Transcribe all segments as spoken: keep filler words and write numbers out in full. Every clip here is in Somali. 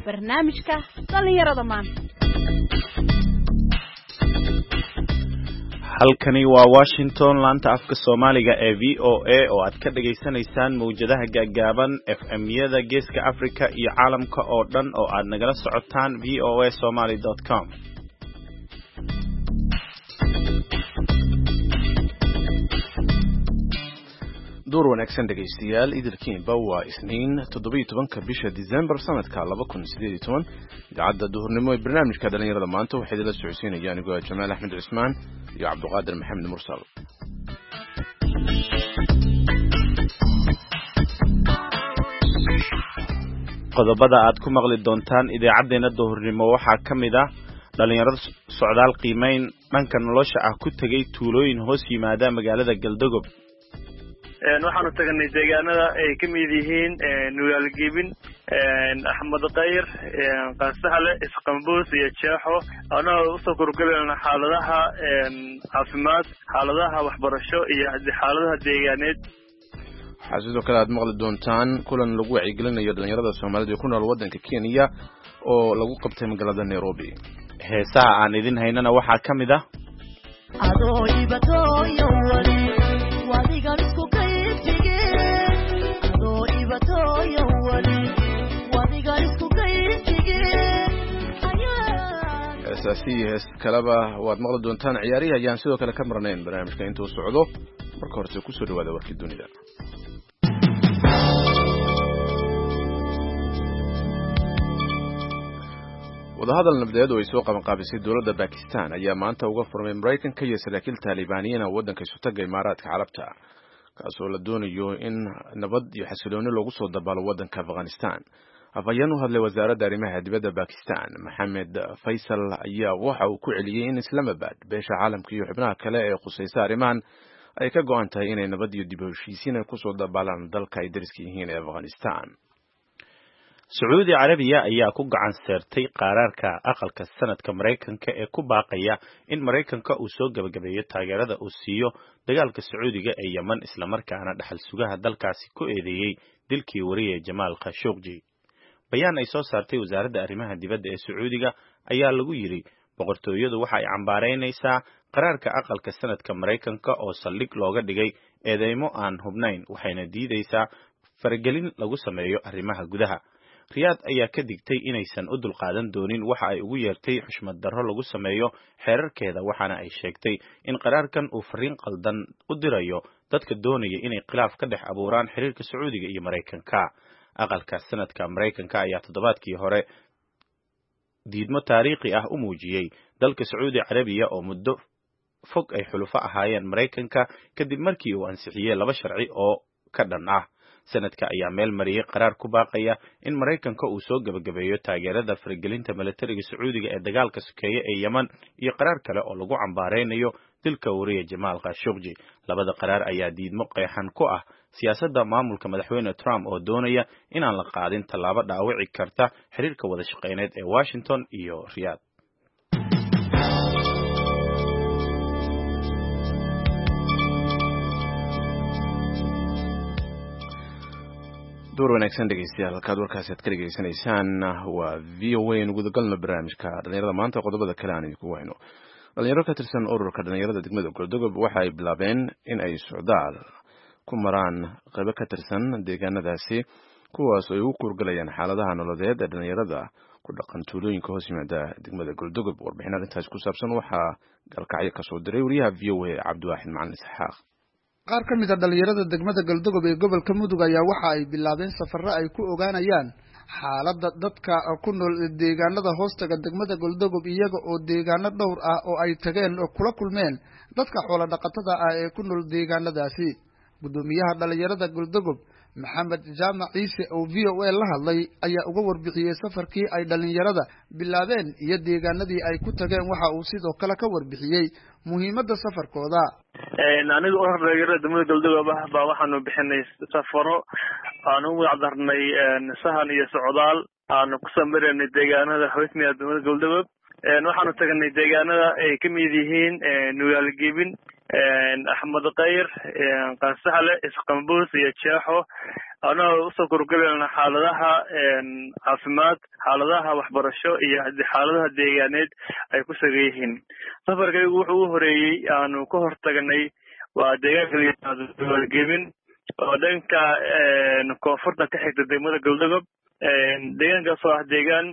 barnaamijka dhalinyarada maanta. halkani waa Washington laanta afka Soomaaliga ee V O A oo aad ka dhageysanaysaan mawjadaha gaagaaban F M-yada Geeska Afrika iyo caalamka oo dhan oo aad nagala socotaan v o a somali dot com. door wanaagsan dhageystayaal idilkiinba waa isniin toddoba iyo tobanka bisha December sanadka laba kun siddeed iyo toban idaacadda duhurnimo ee barnaamijka dhalinyarada maanta waxay idila socodsiinayaan anigoo Jamaal Axmed Cismaan iyo Cabduqaadir Maxamed Mursal. qodobada aad ku maqli doontaan idaacadeena duhurnimo waxaa ka mid ah dhalinyarada socdaal qiimeyn dhanka nolosha ah ku tagay tuulooyin hoos yimaada magaalada Galdogob. waxaanu tagnay deegaanada ay ka mid yihiin Nugaal Gebin, Axmed Qayr, Qaasaxle, Isqambuus iyo Jeexo. anagoo u soo korgalayna xaaladaha caafimaad, xaaladaha waxbarasho iyo xaaladaha deegaaneed. waxaa sidoo kale aad maqli doontaan kulan lagu wacyigelinayo dhalinyarada Soomaalida ee ku nool waddanka Kenya oo lagu qabtay magaalada Nairobi. heesaha aan idin haynana waxaa ka mid ah adoo ibatooyo wali wadigan isku kayfige adoo ibatooyo wali wadigan isku kayfige heesaasi hees kaleba waad maqli doontaan. ciyaarihi ayaan sidoo kale ka marnayn barnaamijka intuu socdo. marka horse ku soo dhawaada warkii dunida. wadahadal nabadeed oo ay soo qaban qaabisay dowladda Pakistan ayaa maanta uga furmay Mareykanka iyo saraakiil Talibaaniyiin oo waddanka isu taga Imaaraadka Carabta kaasoo la doonayo in nabad iyo xasilooni loogu soo dabaalo waddanka Afghanistan. afhayeen u hadlay wasaaradda arrimaha dibadda Pakistan Mohammed Faisal ayaa waxa uu ku celiyay in Islamabad beesha caalamka iyo xubnaha kale ee khusaysa arrimahan ay ka go'an tahay inay nabad iyo dib u heshiisiin ku soo dabaalaan dalka ay dariska yihiin ee Afghanistan. Sacuudi Carabiya ayaa ku gacan saartay qaraarka aqalka sanadka Mareykanka ee ku baaqaya in Mareykanka uu soo gabagabeeyo taageerada uu siiyo dagaalka Sacuudiga ee Yemen isla markaana dhaxal sugaha dalkaasi ku eedeeyay dilkii wariyay Jamal Khashoggi. bayaan ay soo saartay wasaaradda arrimaha dibadda ee Sacuudiga ayaa lagu yiri boqortooyadu waxa ay cambaareynaysaa qaraarka aqalka sanadka Mareykanka oo saldhig looga dhigay eedeymo aan hubnayn waxayna diidaysaa faragelin lagu sameeyo arrimaha gudaha. Riyaad ayaa ka digtay inaysan u dulqaadan doonin waxa ay ugu yeertay xushmad darro lagu sameeyo xeerarkeeda waxaana ay sheegtay in qaraarkan uu fariin qaldan u dirayo dadka doonaya inay khilaaf ka dhex abuuraan xiriirka Sacuudiga iyo Mareykanka. aqalka sanadka Mareykanka ayaa toddobaadkii hore diidmo taariikhi ah u muujiyay dalka Sacuudi Carabiya oo muddo fog ay xulufo ahaayeen Mareykanka kadib markii uu ansixiyay laba sharci oo ka dhan ah. sanadka ayaa meel mariyay qaraar ku baaqaya in Mareykanka uu soo gabagabeeyo taageerada faragelinta militariga Sacuudiga ee dagaalka sokeeye ee Yemen iyo qaraar kale oo lagu cambaareynayo dilka wariyay Jamal Khashoggi. labada qaraar ayaa diidmo qeexan ku ah siyaasadda maamulka madaxweyne Trump oo doonaya inaan la qaadin tallaabo dhaawici karta xiriirka wada shaqeyneed ee Washington iyo Riyadh. door wanaagsan dhageystayaal halkaad warkaasi aad ka dhageysanaysaan waa V O A gudagalna barnaamijka dhalinyarada maanta. qodobada kale aan idinku wayno dhalinyaro ka tirsan ururka dhalinyarada degmada Galdogob waxa ay bilaabeen in ay socdaal ku maraan qaybo ka tirsan deegaanadaasi kuwaas oo ay u kurgalayaan xaaladaha nololeed ee dhalinyarada ku dhaqan tuulooyinka hoos yimaada degmada Galdogob. warbixin arrintaas ku saabsan waxaa galkacyo ka soo diray wariyaha V O A Cabdiwaaxid Macalin Isxaaq. qaar ka mid ah dhalinyarada degmada Galdogob ee gobolka Mudug ayaa waxa ay bilaabeen safarro ay ku ogaanayaan xaaladda dadka ku nool deegaanada hoostaga degmada Galdogob iyaga oo deegaano dhowr ah oo ay tageen oo kula kulmeen dadka xoolo dhaqatada ah ee ku nool deegaanadaasi. gudoomiyaha dhalinyarada Galdogob Maxamed Jaamac Ciise oo V O A la hadlay ayaa uga warbixiyay safarkii ay dhalinyarada bilaabeen iyo deegaanadii ay ku tageen. waxa uu sidoo kale ka warbixiyay muhiimadda safarkooda. aniga oo dhalinyarada degmada Galdogob baa waxaanu bixinay safaro aanu u wacdarnay sahan iyo socdaal aanu ku sameynay deegaanada hoos yimaada degmada Galdogob. waxaanu tagnay deegaanada ay ka mid yihiin Nugaal Gebin, axmed kayr qaasaxle isqambuus iyo jeexo anagoo usoo kurgelayna xaaladaha caafimaad xaaladaha waxbarasho iyo xaaladaha deegaaneed ay ku sagan yihiin safarkaygu wuxuu u horeeyey aanu ka hortagnay waa deegaanka layihahdo duwalgebin oo dhanka koonfurta ka xigta degmada galdogob deegaankaasoo ah deegaan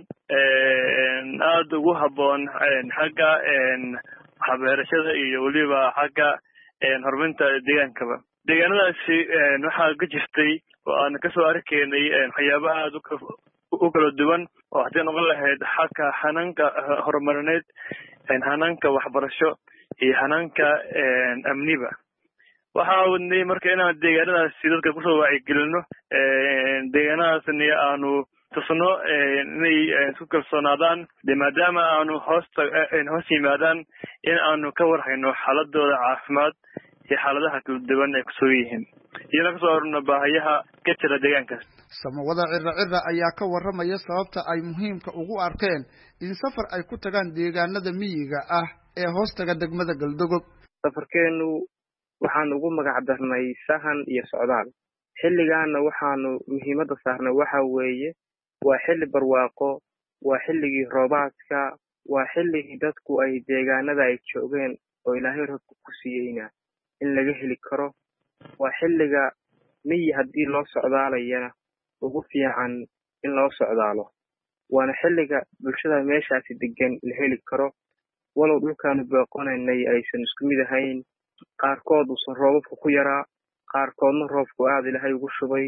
aada ugu habboon xagga waxbeerashada iyo weliba xagga horumarinta deegaankaba deegaanadaasi waxaa ka jirtay oo aan kasoo arkaynay waxyaabaha aada u kala duwan oo haddii noqon lahayd xagga hanaanka horumarineed hanaanka waxbarasho iyo hanaanka amniba waxaa wadnay marka inaan deegaanadaasi dadka kusoo wacyigelino deegaanadaasni aanu tusno inay isku kalsoonaadaan de maadaama aanu hoosta hoos yimaadaan in aanu ka warhayno xaaladooda caafimaad iyo xaaladaha kala duwan ay kusoo yihiin iyadoo kasoo horno baahayaha ka jira deegaankaas samawada cira cira ayaa ka warramaya sababta ay muhiimka ugu arkeen in safar ay ku tagaan deegaanada miyiga ah ee hoostaga degmada galdogob safarkeenu waxaanu ugu magac darnay sahan iyo socdaal xilligaana waxaanu muhiimadda saarnay waxa weeye waa xilli barwaaqo waa xilligii roobaadka waa xilligii dadku ay deegaanada ay joogeen oo ilaahay roobka ku siiyeyna in laga heli karo waa xilliga miyi haddii loo socdaalayana ugu fiican in loo socdaalo waana xilliga bulshada meeshaasi degan la heli karo walow dhulkaanu booqanaynay aysan isku mid ahayn qaarkood uusan roobabka ku yaraa qaarkoodna roobku aada ilaahay ugu shubay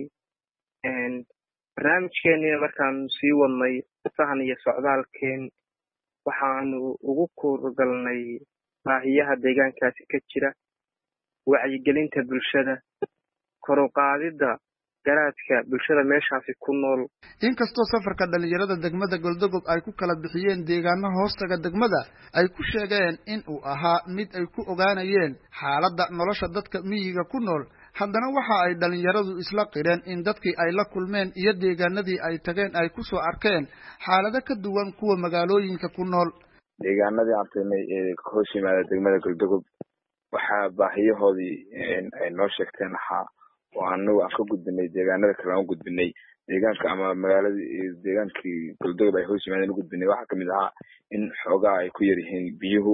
barnaamijkeennina markaanu sii wadnay sahan iyo socdaalkeen waxaanu ugu kuurgalnay baahiyaha deegaankaasi ka jira wacyigelinta bulshada kor u qaadidda garaadka bulshada meeshaasi ku nool inkastoo safarka dhalinyarada degmada galdogob ay ku kala bixiyeen deegaano hoostaga degmada ay ku sheegeen in uu ahaa mid ay ku ogaanayeen xaaladda nolosha dadka miyiga ku nool haddana waxa ay dhalinyaradu isla qireen in dadkii ay la kulmeen iyo deegaanadii ay tageen ay kusoo arkeen xaalado ka duwan kuwa magaalooyinka ku nool deegaanadii aan tagnay ee hoos yimaada degmada galdogob waxaa baahiyahoodii ay noo sheegteen ahaa oo anagu aan ka gudbinay deegaanada kale aan u gudbinay deegaanka ama magaaladii deegaankii galdogob ay hoos yimaadeen u gudbinay waxaa kamid ahaa in xoogaa ay ku yar yihiin biyuhu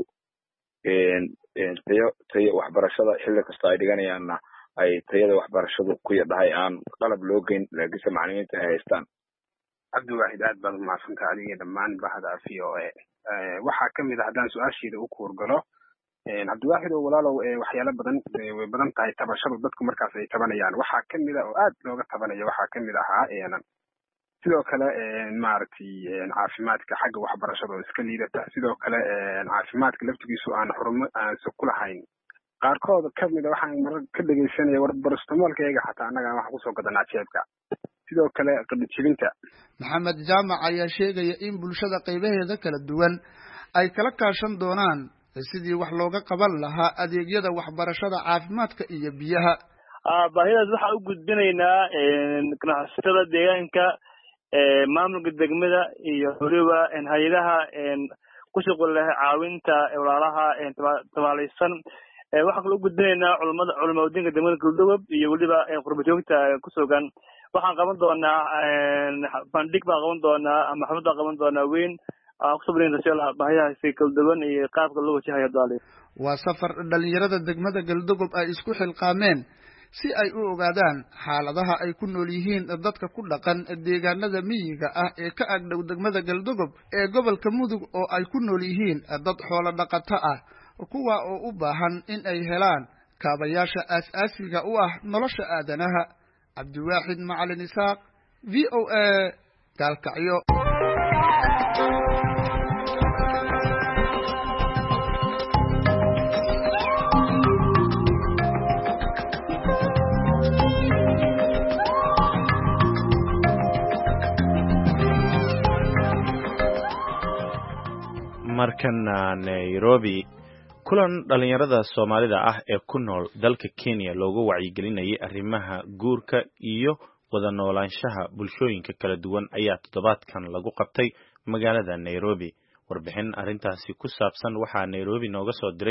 tayo tayo waxbarashada xilli kastoo ay dhiganayaanna ay tayada waxbarashadu ku yadhahay aan qalab loo geyn laakiinse macalimiinta ay haystaan cabdiwaaxid aad baad umahadsantaha adiga dhammaan bahda v o a waxaa kamid ah haddaan su-aasheeda u kuurgalo cabdiwaaxid oo walaalow waxyaalo badan way badan tahay tabashadu dadku markaas ay tabanayaan waxaa kamid a oo aad looga tabanaya waxaa kamid ahaa sidoo kale maaragtay caafimaadka xagga waxbarashada oo iska liidata sidoo kale caafimaadka laftigiisu aan xurumo aansa ku lahayn qaarkood kamid a waxaan marar ka dhegaysanaya war barastamoolkayga xataa annaga waxaan kusoo gadanaa jeebka sidoo kale qadhijibinta maxamed jaamac ayaa sheegaya in bulshada qaybaheeda kala duwan ay kala kaashan doonaan sidii wax looga qaban lahaa adeegyada waxbarashada caafimaadka iyo biyaha baahidaas waxaan u gudbinaynaa ganacsatada deegaanka maamulka degmada iyo weliba hay-adaha ku shaqul leh caawinta walaalaha tabaalaysan waxaan kaloo u gudbinaynaa culamada culamaudiinka degmada galdogob iyo weliba qurbajoogta kusugan waxaan qaban doonaa bandhig baan qaban doonaa ama xaflad baan qaban doonaa weyn baahiyahaasi kala duwan iyo qaabka loo wajahayo daali waa safar dhalinyarada degmada galdogob ay isku xilqaameen si ay u ogaadaan xaaladaha ay ku nool yihiin dadka ku dhaqan deegaanada miyiga ah ee ka agdhow degmada galdogob ee gobolka mudug oo ay ku nool yihiin dad xoolo dhaqato ah kuwa oo u baahan in ay helaan kaabayaasha aas-aasiga u ah nolosha aadanaha cabdiwaaxid macalin isaaq v o a gaalkacyo markana nairobi kulan dhalinyarada soomaalida ah ee ku nool dalka Kenya loogu wacyigelinayay arrimaha guurka iyo wada noolaanshaha bulshooyinka kala duwan ayaa toddobaadkan lagu qabtay magaalada Nairobi. Warbixin arrintaasi ku saabsan waxaa Nairobi nooga soo diray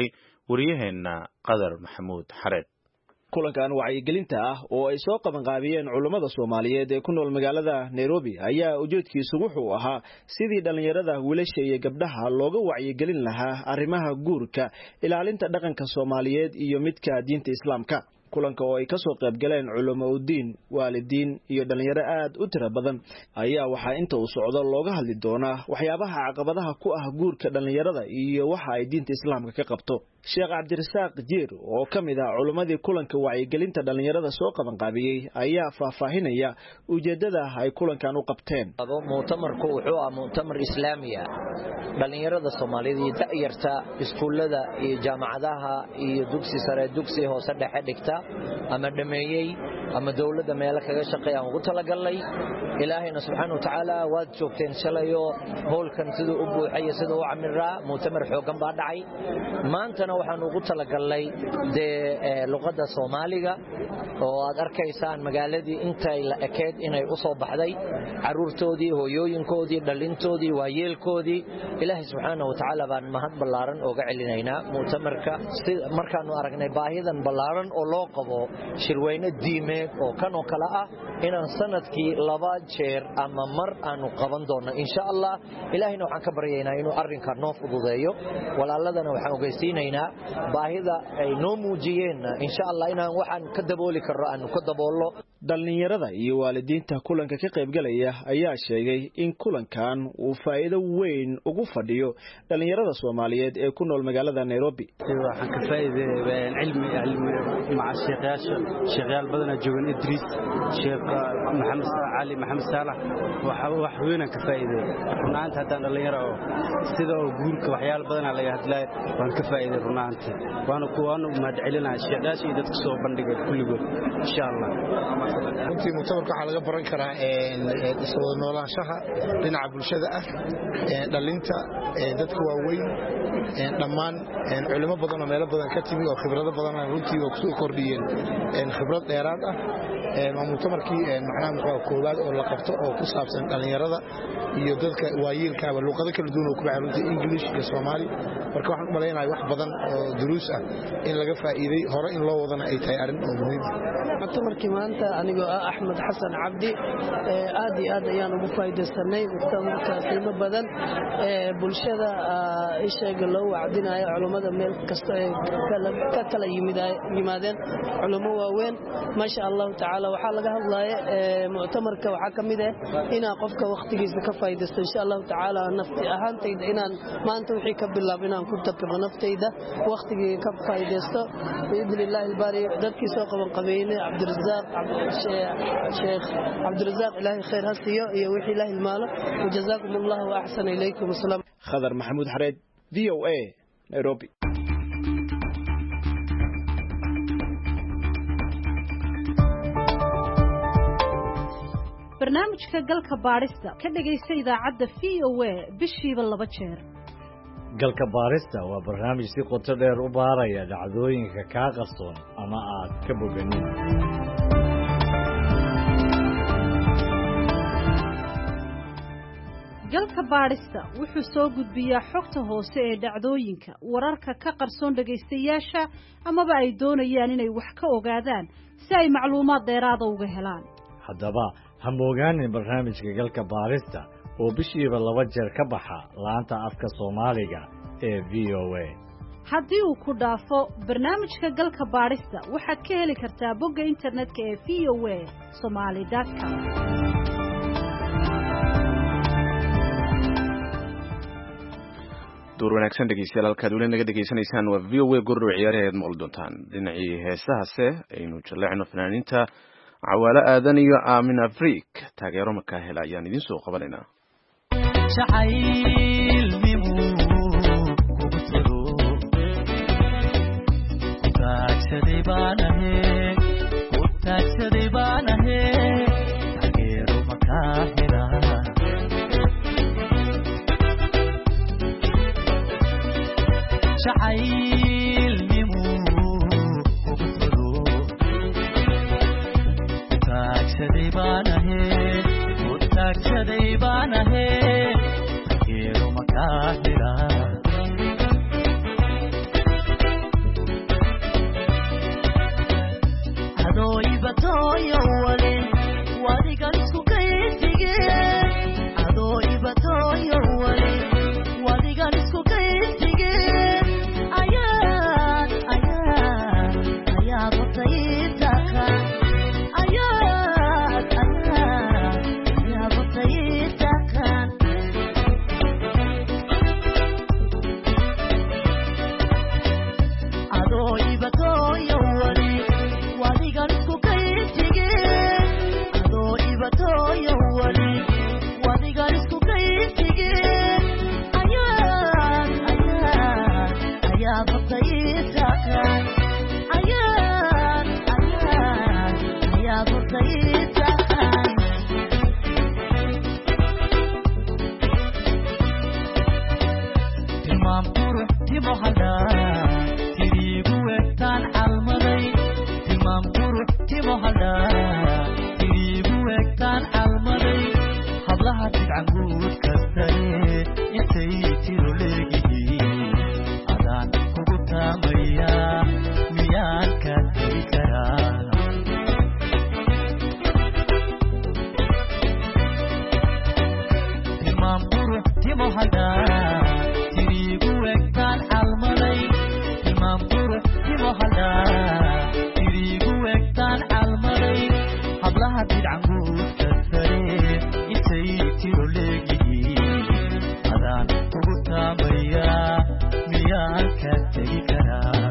wariyaheenna qadar maxamuud xareed. kulankan wacyigelinta ah oo ay soo qabanqaabiyeen culummada Soomaaliyeed ee ku nool magaalada Nairobi ayaa ujeedkiisu wuxuu ahaa sidii dhalinyarada wiilasha iyo gabdhaha looga wacyigelin lahaa arrimaha guurka, ilaalinta dhaqanka Soomaaliyeed iyo midka diinta Islaamka. kulanka oo ay ka soo qayb galeen culimo u diin, waalidiin iyo dhalinyaro aad u tiro badan ayaa waxa inta uu socdo looga hadli doonaa waxyaabaha caqabadaha ku ah guurka dhalinyarada iyo waxa ay diinta Islaamka ka qabto. Sheekh Cabdirasaaq Jiir oo kamid ah culimadii kulanka wacyigelinta dhalinyarada soo qaban qaabiyay ayaa faahfaahinaya ujeedada ay kulankan u qabteen. mu'tamarku wuxuu ahaa mu'tamar islaami ah. dhalinyarada Soomaaliyeed da'yarta iskuulada iyo jaamacadaha iyo dugsi sare dugsi hoose dhexe dhigta ama dhameeyay ama dawladda meel kaga shaqeeyaan ugu talagalay. ilaahayna subxaanahu wa ta'ala waad joogteen shalayo howlkan sidoo u buuxay sidoo u camiraa mu'tamar xoogan baa dhacay. maanta waxaan ugu talagalay de luqadda Soomaaliga oo aad arkaysaan magaaladii intay la ekeed inay u soo baxday caruurtoodii, hooyooyinkoodii, dhalintoodii, waayeelkoodii. ilaahay subxaanahu wa ta'ala baan mahad ballaaran uga celinaynaa mu'tamarka markaanu aragnay baahidan ballaaran oo loo qabo shirweyne diimeed oo kan oo kala ah inaan sanadkii laba jeer ama mar aanu qaban doono insha Allah. ilaahayna waxaan ka baryaynaa inuu arrinka noo fududeeyo. walaaladana waxaan ogeysiinaynaa baahida ay noo muujiyeen insha Allah inaan waxaan ka dabooli karo aan ka daboolo. dhalinyarada iyo waalidiinta kulanka ka qayb galaya ayaa sheegay in kulankan uu faa'iido weyn ugu fadhiyo dhalinyarada Soomaaliyeed ee ku nool magaalada Nairobi. waxaan ka faa'iiday cilmi cilmi maca sheekhayaasha sheekhayaal badan joogan Idris Sheekh Maxamed Ali Maxamed Saalax waxa wax weyn ka faa'iiday runaanta haddaan dhalinyaro sida oo guurka waxyaalo badan laga hadlay waan ka faa'iiday runaanta waana kuwaan u mahad celinaa sheekhayaasha iyo dadka soo bandhigay kulligood insha Allah. runtii mu'tamarka waxaa laga baran karaa soo noolaanshaha dhinaca bulshada ah, dhalinta, dadka waaweyn, dhammaan culimo badan oo meelo badan ka timi oo khibrado badan runtii oo kusoo kordhiyeen khibrad dheeraad ah. waa mu'tamarkii macnaha muxuu koowaad oo la qabto oo ku saabsan dhalinyarada iyo dadka waayeelkaaba luqado kala duwan oo ku baxay runtii English iyo Soomaali. marka waxaan u maleynayaa wax badan oo duruus ah in laga faa'iiday hore in loo wadana ay tahay arrin oo muhiim ah. mu'tamarkii maanta anigoo ah Axmed Xasan Cabdi aad iyo aad ayaan ugu faa'iideysanay mu'tamarka qiimo badan ee bulshada isheega loo wacdinayo culimada meel kasta ay ka kala yimaadeen culimo waaweyn ma sha Allah ta'ala waxa laga hadlayo mu'tamarka waxa kamid ah inaa qofka waqtigiisa ka faa'iideysto insha Allah ta'ala nafti ahaantayda inaan maanta wixii ka bilaab inaan ku dabaqo naftayda waqtigii ka faa'iideysto biidhnillah ilbaari dadkii soo qaban qabeeyay Cabdirasaaq Sheekh Cabdirasaaq ilaahay khayr hasiyo iyo wixii ilaahay maalo wajazaakumullahu wa ahsana ilaykum asalaam. Khadar Maxamuud Xareed V O A Nairobi. barnaamijka galka baarista ka dhageysta idaacadda V O A bishiiba laba jeer. galka baarista waa barnaamij si qoto dheer u baaraya dhacdooyinka ka qarsoon ama aad ka boganin. galka baarista wuxuu soo gudbiyaa xogta hoose ee dhacdooyinka, wararka ka qarsoon dhageystayaasha amaba ay doonayaan inay wax ka ogaadaan si ay macluumaad dheeraad uga helaan. haddaba ha moogaanin barnaamijka galka baarista oo bishiiba laba jeer ka baxa laanta afka Soomaaliga ee V O A. haddii uu ku dhaafo barnaamijka galka baarista waxaad ka heli kartaa bogga internetka ee v o a somali dot com. door wanaagsan dhegeystayaal halkaad weli naga dhegeysanaysaan waa V O A gurur ciyaaraheed maqal doontaan dhinacii heesahaase aynu jaleecno fanaaniinta Cawaale Aadan iyo Aamin Afriik taageero markaa hela ayaan idin soo qabanaynaa. haldhaa iriigu egtaan calmaday hablaha bidcanguudka sare intay tiro leegihiin adaan ugu taamayaa miyaan ka tegi karaa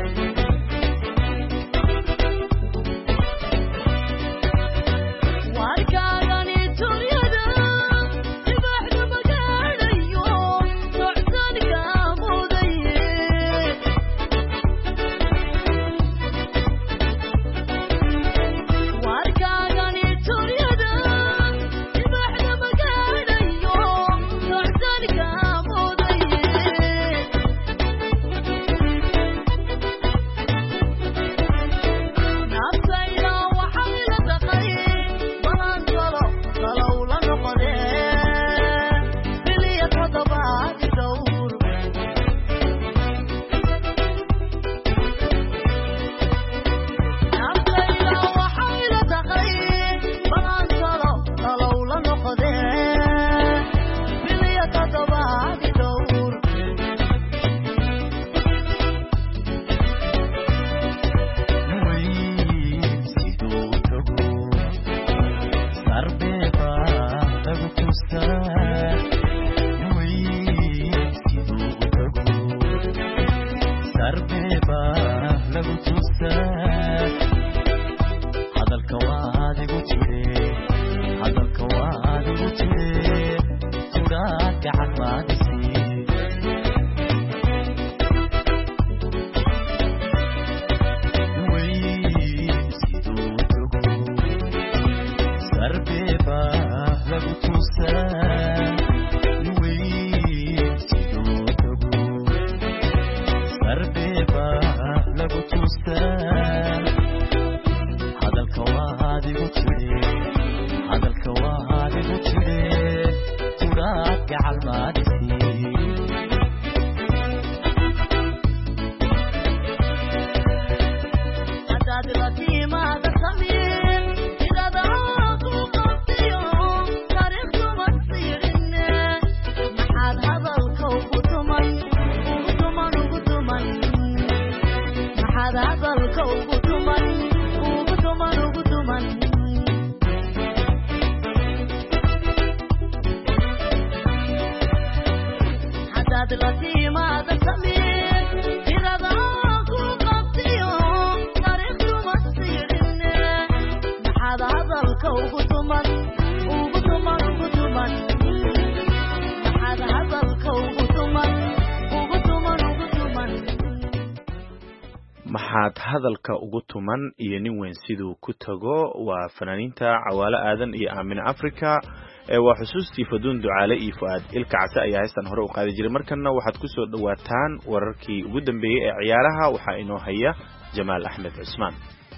maxaad hadalka ugu tuman iyo nin weyn siduu ku tago waa fanaaniinta Cawaale Aadan iyo Aamin Africa ee waa xusuustii Faduun Ducaale iyo Fuad Ilka Case ayaa heestan hore u qaadi jiray markana waxaad ku soo dhawaataan wararkii ugu dambeeyay ee ciyaaraha waxa inoo haya Jamaal Axmed Cusmaan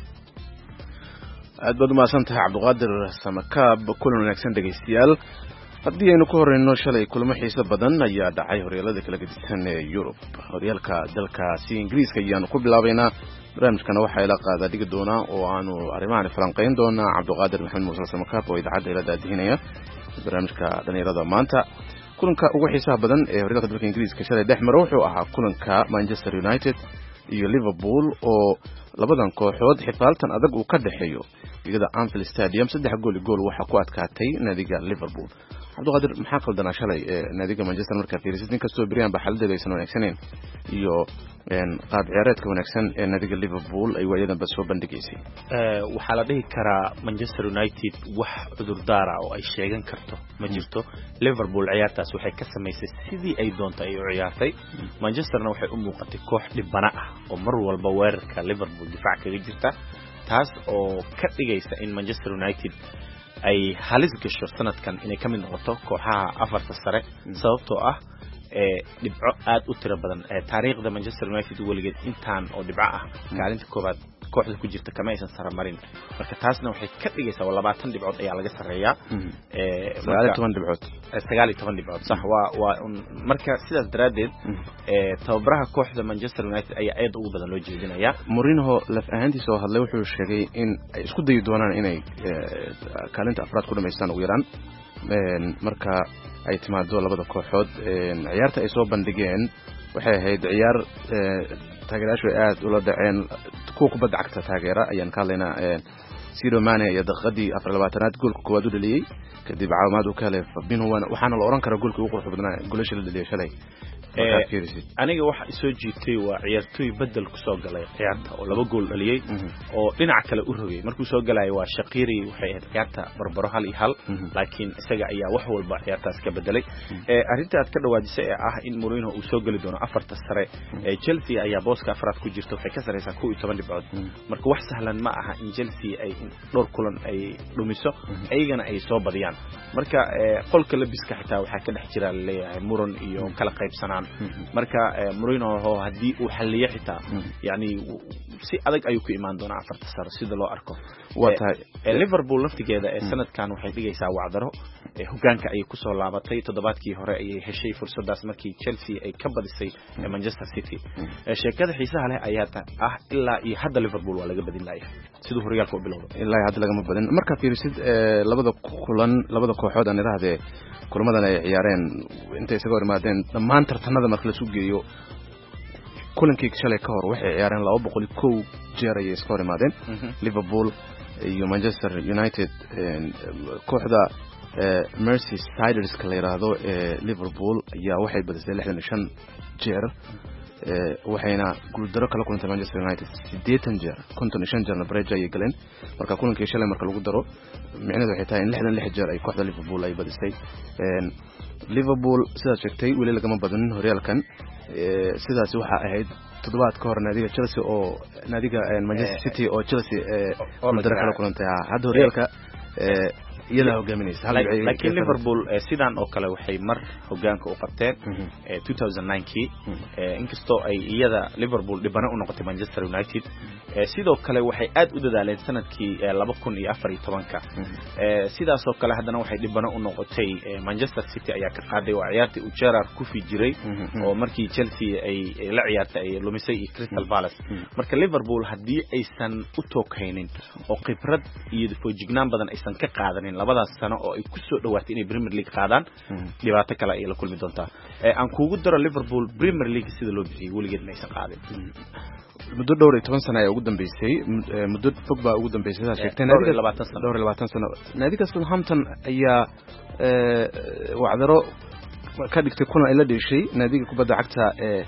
aad baad u mahadsantahay Cabduqaadir Samakaab kulan wanaagsan dhageystayaal haddii aynu ku horeyno shalay kulamo xiiso badan ayaa dhacay horyaalada kala gedisan ee Yurub horyaalka dalkaasi Ingiriiska ayaanu ku bilaabaynaa barnaamijkana waxa ila qaada dhigi doona oo aanu arrimahan falanqeyn doona Cabduqaadir Maxamed Muuse Samakaab oo idaacadda ila daadihinaya barnaamijka dhalinyarada maanta kulanka ugu xiisaha badan ee horyaalka dalka Ingiriiska shalay dhexmaro wuxuu ahaa kulanka Manchester United iyo Liverpool oo labadan kooxood xifaaltan adag uu ka dhaxeeyo iyada Anfield Stadium saddex gool gool waxa ku adkaatay naadiga Liverpool Cabduqaadir maxaa qaldanaa shalay naadiga Manchester marka fiirisid inkastoo Brian ba xaladeeda aysan wanaagsaneyn iyo een qaab ciyaareedka wanaagsan ee naadiga Liverpool ay waayadan ba soo bandhigaysay ee waxa la dhihi karaa Manchester United wax cudur daara oo ay sheegan karto ma jirto Liverpool ciyaartaas waxay ka sameysay sidii ay doontay ay u ciyaartay Manchesterna waxay u muuqatay koox dhibana ah oo mar walba weerarka Liverpool difaac kaga jirta taas oo ka dhigaysa in Manchester United ay halis gasho sanadkan inay kamid noqoto kooxaha afarta sare sababtoo ah ee dhibco aad u tiro badan ee taariikhda Manchester United waligeed intaan oo dhibco ah kaalinta koobaad kooxda ku jirta kama aysan saramarin marka taasna waxay ka dhigaysaa labaatan dhibcood ayaa laga sareeyaa ee sagaal iyo toban dhibcood sagaal iyo toban dhibcood sax waa waa marka sidaas daraadeed ee tababaraha kooxda Manchester United ayaa aad ugu badan loo jeedinaya Mourinho laf ahaantiisa oo hadlay wuxuu sheegay in ay isku dayi doonaan inay kaalinta afraad ku dhameystaan ugu yaraan marka ay timaado labada kooxood ciyaarta ay soo bandhigeen waxay ahayd ciyaar taageerayaashu ay aad ula dhaceen kuwa kubadda cagta taageera ayaan ka hadlaynaa Sadio Mane iyo daqiiqadii afar iyo labaatanaad goolka koowaad u dhaliyay kadib caawimaad uu ka helay Fabinho waxaana la oran karaa goolkii ugu quruxda badnaa goolasha la dhaliyay shalay aniga waxa soo jiitay waa ciyaartoy bedel ku soo galay ciyaarta oo laba gool dhaliyay oo dhinac kale u rogay markuu soo galay waa Shaqiri waxay ahayd ciyaarta barbaro hal iyo hal laakiin isaga ayaa wax walba ciyaartaas ka bedelay ee arinta aad ka dhawaajisay ee ah in Mourinho uu soo gali doono afarta sare ee Chelsea ayaa booska afraad ku jirto waxay ka sareysaa kow iyo toban dhibcood marka wax sahlan ma aha in Chelsea ay dhowr kulan ay dhumiso ayagana ay soo badiyaan marka qolka labiska xitaa waxa ka dhex jira leeyahay Muran iyo kala qaybsanaan marka Mourinho oo hadii uu xalliyo xitaa yani si adag ayuu ku imaan doonaa afarta sare sida loo arko wata Liverpool laftigeeda ee sanadkan waxay dhigaysaa wacdaro hogaanka ay ku soo laabatay toddobaadkii hore ayay heshay fursadaas markii Chelsea ay ka badisay Manchester City sheekada xiisaha leh ayaa ah ilaa iyo hadda Liverpool waa laga badin laayay sidoo horyaalka u bilowday ilaa hadda laga ma badin marka fiirisid labada kulan labada kooxood aan iraahday kulamadan ay ciyaareen intay isaga hormaadeen dhammaan tartanada marka la soo geeyo kulankii shalay ka hor waxay ciyaareen laba boqol iyo kow jeer ay iska hormaadeen Liverpool iyo Manchester United kooxda Merseyside ka la yiraahdo Liverpool ayaa waxay badisay lixdan iyo shan jeer waxayna guul daro kala kulantay Manchester United sideetan jeer konton iyo shan jeer Bridge ay galeen marka kulankii shalay marka lagu daro micnaheedu waxay tahay in lixdan iyo lix jeer ay kooxda Liverpool ay badisay Liverpool sidaas sheegtay wali laga ma badanin horyaalkan sidaas waxa ahayd toddobaad ka hor naadiga Chelsea oo naadiga Manchester City oo Chelsea guul daro kala kulantay hadda horyaalka iyada hogaaminaysa laakiin Liverpool sidaan oo kale waxay mar hogaanka u qabteen two thousand nine kii inkastoo ay iyada Liverpool dhibana u noqotay Manchester United sidoo kale waxay aad u dadaaleen sanadkii laba kun iyo afar iyo toban ka sidaas oo kale hadana waxay dhibana u noqotay Manchester City ayaa ka qaaday oo ciyaartii uu Gerrard ku fi jiray oo markii Chelsea ay la ciyaartay ay lumisay Crystal Palace marka Liverpool hadii aysan u tookaynin oo khibrad iyo foojignaan badan aysan ka qaadanin labadaas sano oo ay ku soo dhawaatay inay Premier League qaadaan dhibaato kale ay la kulmi doontaa ee aan kuugu daro Liverpool Premier League sida loo bixiyay waligeed ma aysan qaadin muddo dhowr iyo toban sano ay ugu dambeysay muddo fog baa ugu dambeysay sida sheegtay naadiga dhowr iyo labaatan sano naadiga Southampton ayaa wacdaro ka dhigtay kuna ila dheeshay naadiga kubadda cagta ee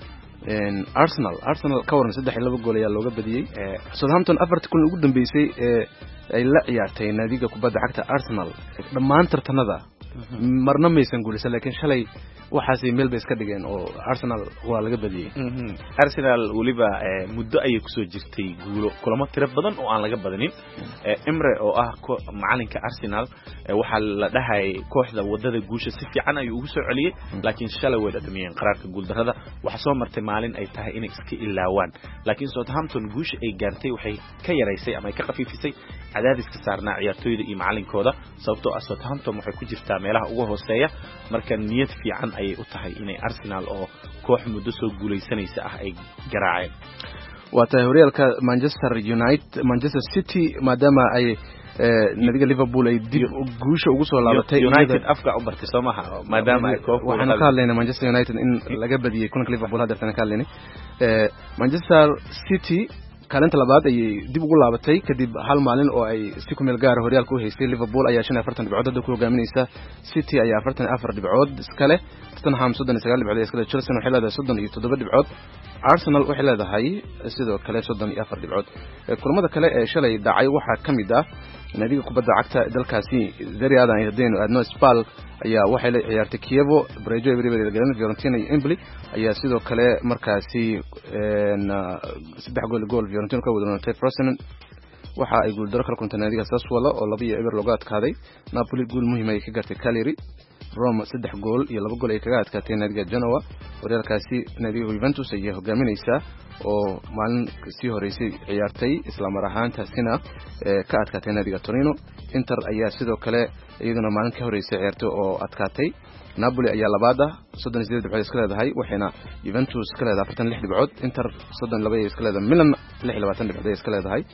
Arsenal Arsenal ka waran saddex iyo laba gool ayaa looga badiyay Southampton afartii kulan ugu dambeysay ee ay la ciyaartay naadiga kubadda cagta Arsenal dhammaan tartanada marna maysan guulaysan laakiin shalay waxaasay meel bay iska dhigeen oo Arsenal waa laga badiyay Arsenal waliba muddo ayay ku soo jirtay guulo kulamo tiro badan oo aan laga badanin Emre oo ah macalinka Arsenal waxa la dhahay kooxda wadada guusha si fiican ayuu ugu soo celiyay laakiin shalay way dhadhamiyeen qaraarka guul darrada waxa soo martay maalin ay tahay inay iska ilaawaan laakiin Southampton guusha ay gaartay waxay ka yareysay ama ka qafiifisay cadaadiska saarnaa ciyaartooyda iyo macalinkooda sababtoo ah Southampton waxay ku jirtaa meelaha ugu hooseeya marka niyad fiican ay u tahay inay Arsenal oo koox muddo soo guuleysanaysa ah ay garaaceen wata horyaalka Manchester United Manchester City maadaama ay naadiga Liverpool ay dib guusha ugu soo laabatay United afka u bartay Soomaha maadaama ay koox waxaan ka hadlaynaa Manchester United in laga badiyay kulanka Liverpool hadda tan ka hadlaynay Manchester City kaalinta labaad ay dib ugu laabatay kadib hal maalin oo ay si ku meel gaar ah horyaalka u haystay Liverpool ayaa shan iyo afartan dhibcood ku hogaaminaysa City ayaa afartan iyo afar dhibcood iskale Tottenham soddon iyo sagaal dhibcood iskale Chelsea waxay leedahay soddon iyo toddoba dhibcood Arsenal waxay leedahay sidoo kale soddon iyo afar dhibcood kulamada kale ee shalay dhacay waxa kamid ah naadiga kubadda cagta dalkaasi Serie A ay hadeen aadno Spal ayaa waxay la ciyaartay Kievo Brescia Everybody galan Fiorentina iyo Empoli ayaa sidoo kale markaasi een saddex gool gool Fiorentina ka wadanaatay Frosinone waxa ay gool daro kala kuntay naadiga Sassuolo oo laba iyo eber looga adkaaday Napoli gool muhiim ay ka gaartay Cagliari Roma saddex gool iyo laba gool ay kaga adkaatay naadiga Genoa horyaalkaasi naadiga Juventus ayaa hogaaminaysa oo maalin sii horeysay ciyaartay isla mar ahaantaasina ka adkaatay naadiga Torino Inter ayaa sidoo kale iyaduna maalin ka horeysay ciyaartay oo adkaatay Napoli ayaa labaad ah soddon iyo siddeed dhibcood iska leedahay waxayna Juventus ka leedahay afartan iyo lix dhibcood Inter soddon iyo laba ay iska leedahay Milan lix iyo labaatan dhibcood ay iska leedahay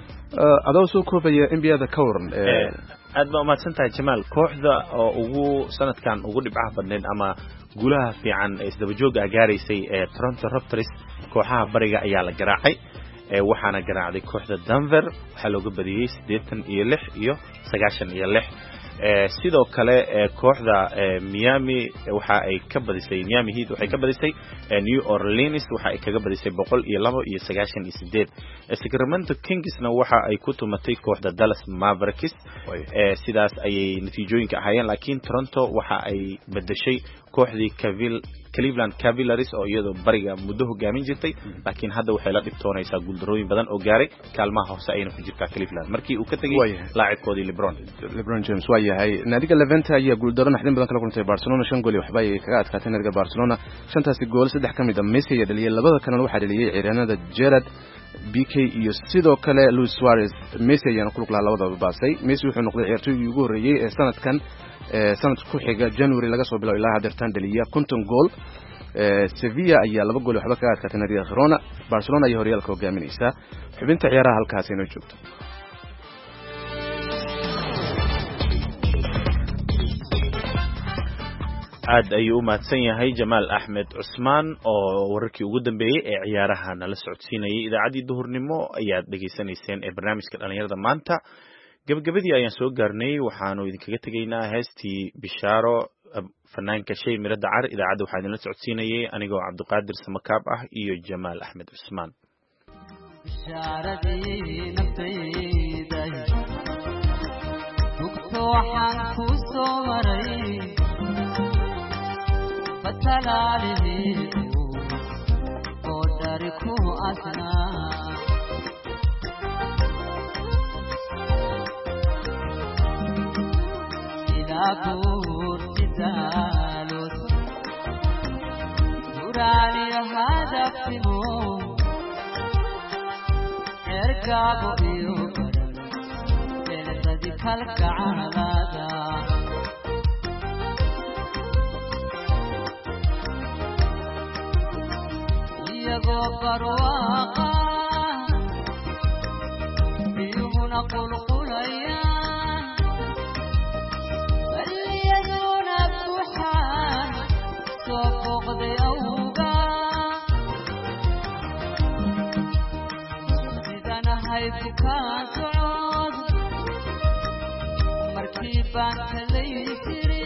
adoo soo koobaya N B A da ka waran aad baa umahadsantahay Jamaal kooxda oo ugu sanadkan ugu dhibcaha badneed ama guulaha fiican ee isdaba jooga gaaraysay ee Toronto Raptors kooxaha bariga ayaa la garaacay waxaana garaacday kooxda Denver waxaa looga badiyay siddeetan iyo lix iyo sagaashan iyo lix sidoo kale kooxda Miami waxa ay ka badisay Miami Heat waxay ka badisay New Orleans waxa ay kaga badisay boqol iyo laba iyo sagaashan iyo siddeed Sacramento Kingsna waxa ay ku tumatay kooxda Dallas Mavericks sidaas ayay natiijooyinka ahaayeen laakiin Toronto waxa ay bedeshay kooxdii Cleveland Cavaliers oo iyadoo bariga muddo hogaamin jirtay laakiin hadda waxay la dhibtoonaysaa guuldarooyin badan oo gaaray kaalmaha hoose ayna ku jirtaa Cleveland markii uu ka tagay laacibkoodii LeBron LeBron James waa yahay naadiga Levante ayaa guuldaro naxdin badan kala kulantay Barcelona shan gool waxba ay kaga adkaatay naadiga Barcelona shantaasi gool saddex kamid ah Messi ayaa dhaliyay labada kalena waxa dhaliyay ciyaaryahanada Gerrard B K iyo sidoo kale Luis Suarez Messi ayaa ku lug lahaa labadaba baasay Messi wuxuu noqday ciyaartoygii ugu horeeyay ee sanadkan sanad ku xiga January laga soo bilaabo ilaa hadeertan dhaliya konton gool Sevilla ayaa laba gool waxba kaga adkaatay naadiga Girona Barcelona ayaa horyaalka hogaaminaysa xubinta ciyaaraha halkaas inoo joogto aad ayuu u mahadsan yahay Jamaal Axmed Cusmaan oo wararkii ugu dambeeyay ee ciyaaraha nala socodsiinayay idaacaddii duhurnimo ayaad dhageysanayseen ee barnaamijka dhalinyarada maanta gabagabadii ayaan soo gaarnay waxaanu idinkaga tegaynaa heestii bishaaro fanaanka shay miro dacar idaacadda waxaa idinla socodsiinayay anigoo cabdiqaadir samakaab ah iyo Jamaal Axmed Cusmaan أقول تزالت نوراني هذا فيمو اركب يوبر الذي خلق عهدا يغفر واقع يهون قل قليا فوقدي أوقا إذا نهيت كان تعود مركبان كليسري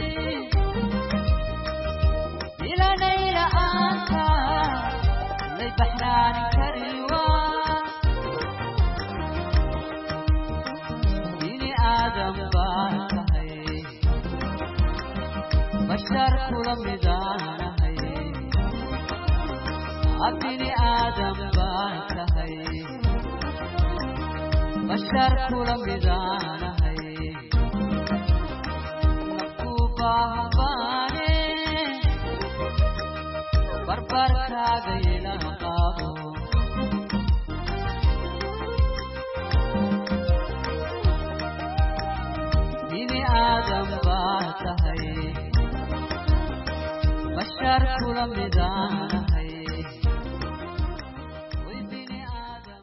إلى نيل أنت لي بحران كريوا ديني آدم بانتهي بشر كل ميدان أبني آدم بانتهي بشر كل ميدان هي نقوبة باني بربر كاغي لقابو بني آدم بانتهي بشر كل ميدان